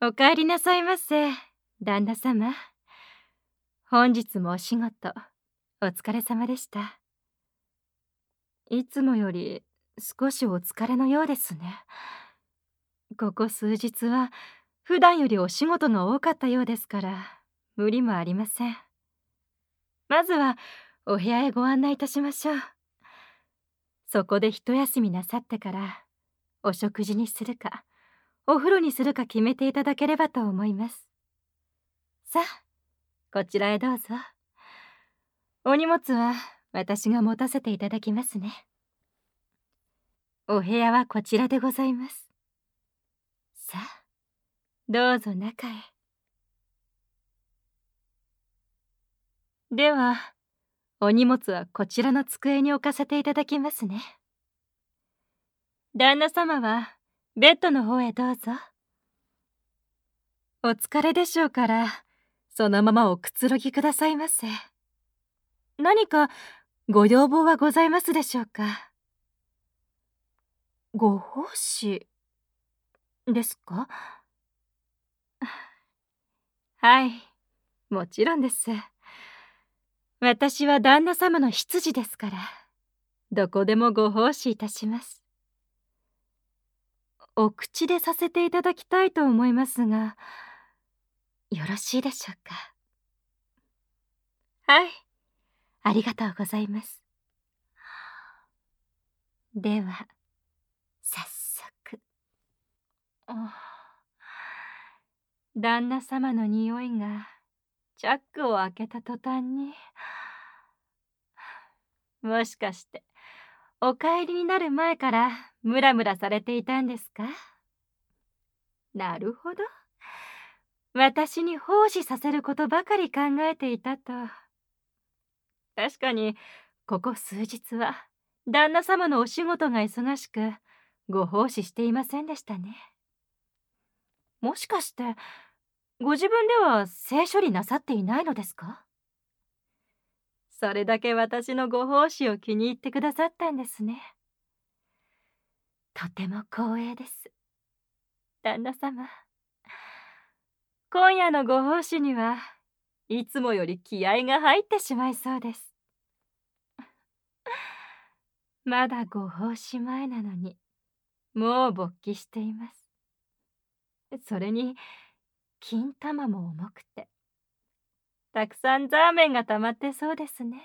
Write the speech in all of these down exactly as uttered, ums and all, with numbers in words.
お帰りなさいませ、旦那様。本日もお仕事、お疲れ様でした。いつもより少しお疲れのようですね。ここ数日は普段よりお仕事が多かったようですから、無理もありません。まずはお部屋へご案内いたしましょう。そこで一休みなさってから、お食事にするか、お風呂にするか決めていただければと思います。さあ、こちらへどうぞ。お荷物は私が持たせていただきますね。お部屋はこちらでございます。さあ、どうぞ中へ。では、お荷物はこちらの机に置かせていただきますね。旦那様はベッドの方へどうぞ。お疲れでしょうから、そのままおくつろぎくださいませ。何かご要望はございますでしょうか。ご奉仕ですか。はい、もちろんです。私は旦那様の執事ですから、どこでもご奉仕いたします。お口でさせていただきたいと思いますが、よろしいでしょうか。はい、ありがとうございます。では、早速。旦那様の匂いがチャックを開けた途端に、もしかしてお帰りになる前からムラムラされていたんですか。なるほど。私に奉仕させることばかり考えていたと。確かにここ数日は旦那様のお仕事が忙しく、ご奉仕していませんでしたね。もしかしてご自分では性処理なさっていないのですか。それだけ私のご奉仕を気に入ってくださったんですね。とても光栄です、旦那様。今夜のご奉仕にはいつもより気合が入ってしまいそうです。まだご奉仕前なのに、もう勃起しています。それに金玉も重くて、たくさんザーメンが溜まってそうですね。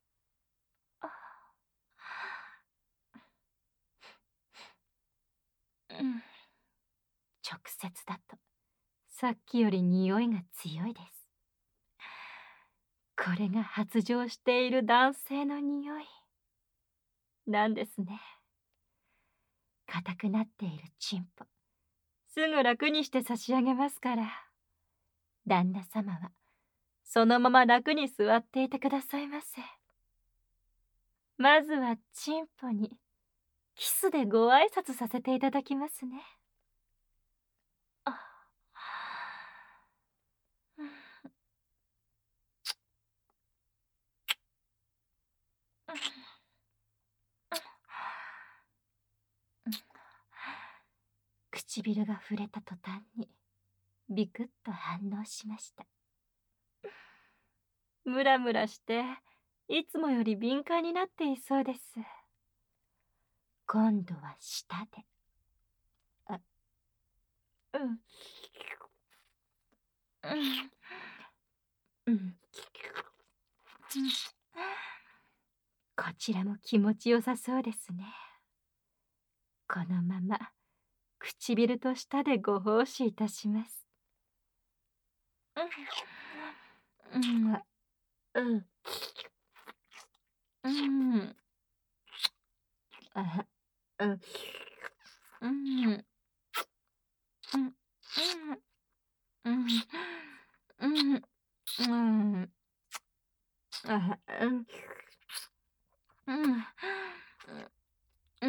うん、直接だとさっきより匂いが強いです。これが発情している男性の匂いなんですね。硬くなっているチンポ、すぐ楽にして差し上げますから、旦那様はそのまま楽に座っていてくださいませ。まずはチンポにキスでご挨拶させていただきますね。あ、唇が触れた途端にビクッと反応しました。ムラムラしていつもより敏感になっていそうです。今度は舌で。あ、うんうんうん、こちらも気持ちよさそうですね。このまま唇と舌でご奉仕いたします。うん、うん、うん、あ、うん、うん、うん、うん、うん、うん、あ、うん、うん、うん、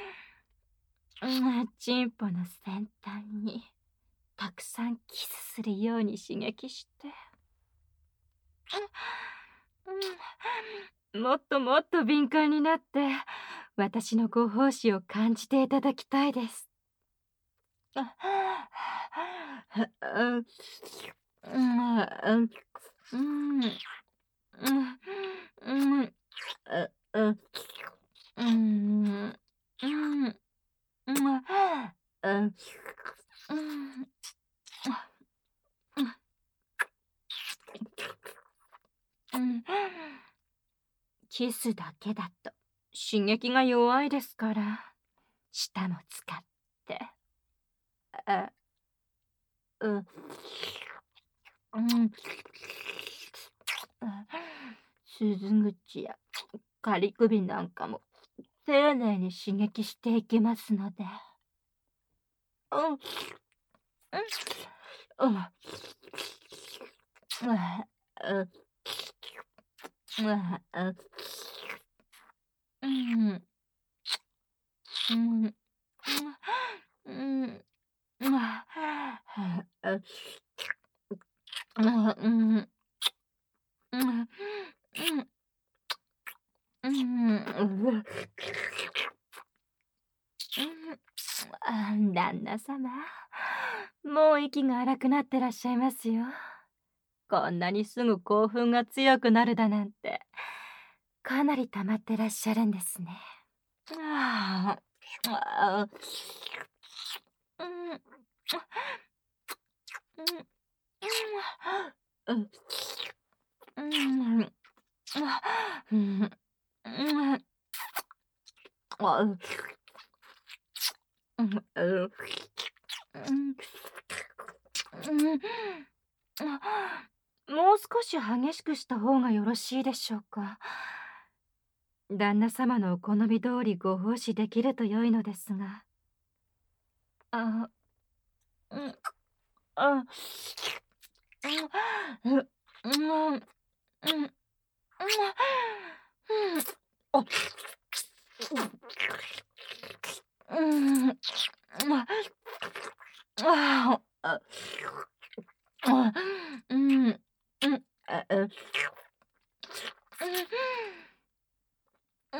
うん、チンポの先端にたくさんキスするように刺激して、うん、もっともっと敏感になって私のご奉仕を感じていただきたいです。 うん、うん、うん、うん、うん、うん、う、うん、うん、うん、うん、うん、うん、うん、キスだけだと刺激が弱いですから、舌も使って。あ、うん、うん、あ、鈴口や仮首なんかも丁寧に刺激していきますので。うん、うん、うん、あ、うん、あ、あ、うん、うん、うん、うん、あ、あ、あ、うん、うん、うん、うん、あ、旦那様、もう息が荒くなってらっしゃいますよ。こんなにすぐ興奮が強くなるだなんて、かなり溜まってらっしゃるんですね。ああ、ああ、うん、うん、うん、うん、うん、うん、うん、あ、うん、うん、うん、うん、うん、あ、もう少し激しくした方がよろしいでしょうか。旦那様のお好み通りご奉仕できると良いのですが。あ、うん、あ、うん、うん、うん、うん、うん、あ、うん、あ、あ、あ、あ、うん、うん、あ、うん、うん、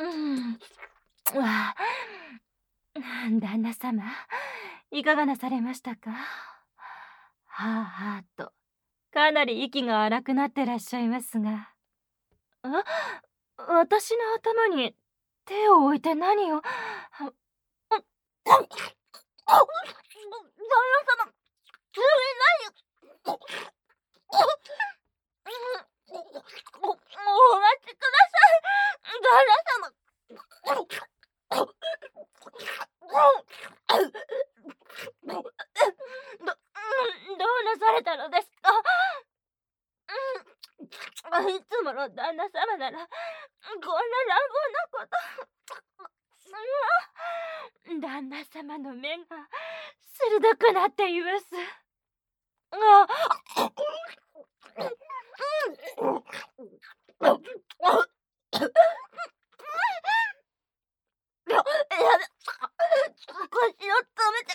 あ、旦那様、いかがなされましたか？はあはあと、かなり息が荒くなってらっしゃいますが。あ、私の頭に手を置いて何を。は、あ、あ、あ、旦那様、急に何を。お、お、お待ちください。旦那様。ど、どうなされたのですか？うん、いつもの旦那様なら、こんな乱暴なこと。うわ、旦那様の目が鋭くなっています。あ、や、やだ。腰を止めて。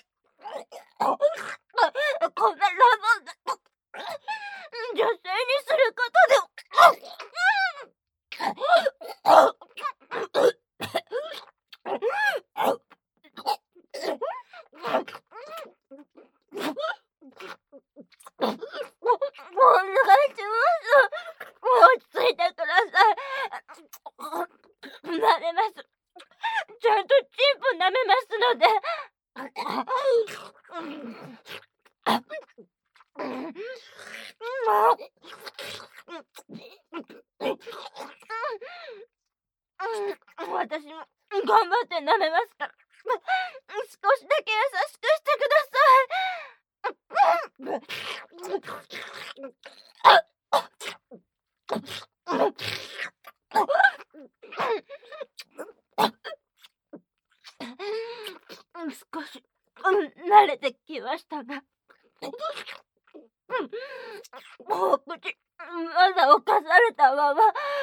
こんな乱暴な女性にすることで。お願いします。落ち着いてください。舐めます。ちゃんとチンポ舐めますので。もう。私も頑張って舐めますから。少しだけ優しくしてください。少し、うん、慣れてきましたが。もう口、まだ犯されたまま。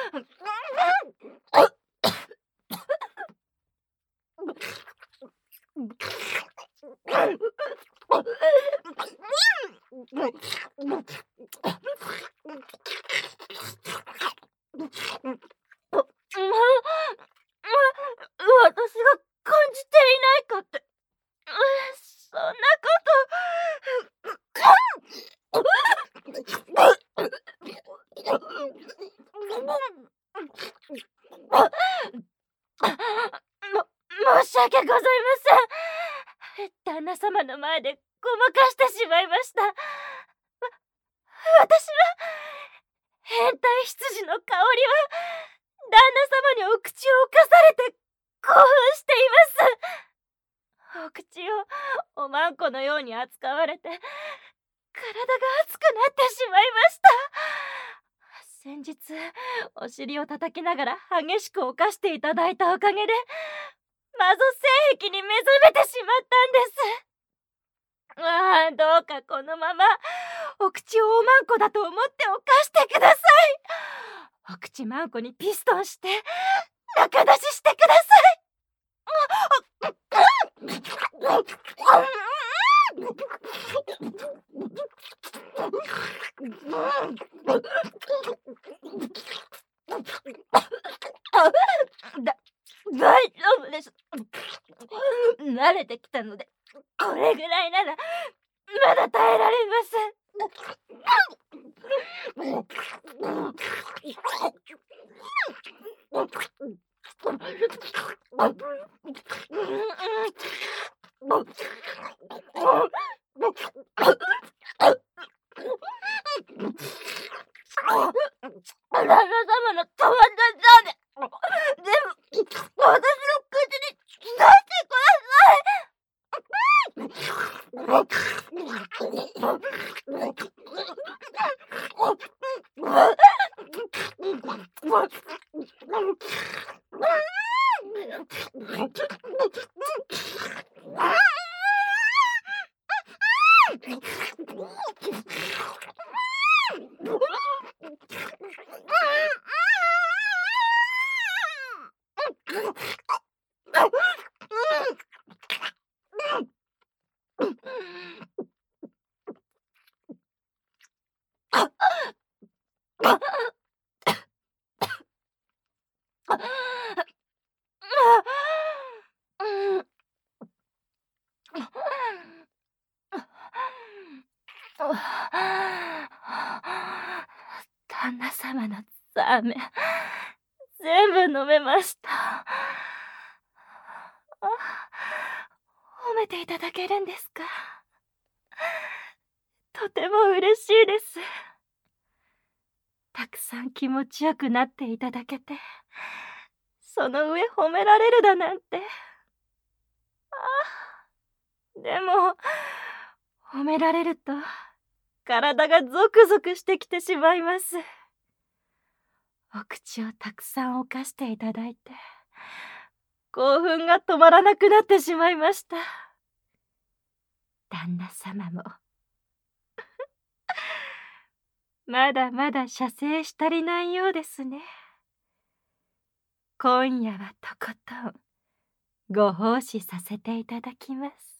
私が感じていないかって。そんなこと。 訳ございません。旦那様の前でごまかしてしまいました。わ私は変態羊の香りは旦那様にお口を侵されて興奮しています。お口をおまんこのように扱われて体が熱くなってしまいました。先日お尻を叩きながら激しく犯していただいたおかげで魔族性癖に目覚めてしまったんです。ああ、どうかこのままお口をおまんこだと思って犯してください。お口まんこにピストンして仲出ししてください。だ大丈夫です。慣れてきたのでこれぐらいならまだ耐えられます。旦那様の止まったザーで全部私の口に出してください。旦那様のザーメン全部飲めました。褒めていただけるんですか？とても嬉しいです。たくさん気持ちよくなっていただけて、その上褒められるだなんて。あでも褒められると体がゾクゾクしてきてしまいます。お口をたくさん犯していただいて興奮が止まらなくなってしまいました。旦那様もまだまだ射精し足りないようですね。今夜はとことんご奉仕させていただきます。